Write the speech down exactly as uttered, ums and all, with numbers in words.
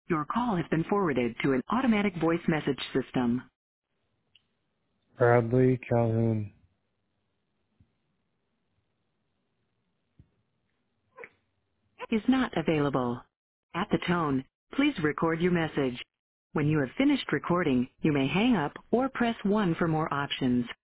Your call has been forwarded to an automatic voice message system. Bradley Calhoun. Is not available. At the tone, please record your message. When you have finished recording, you may hang up or press one for more options.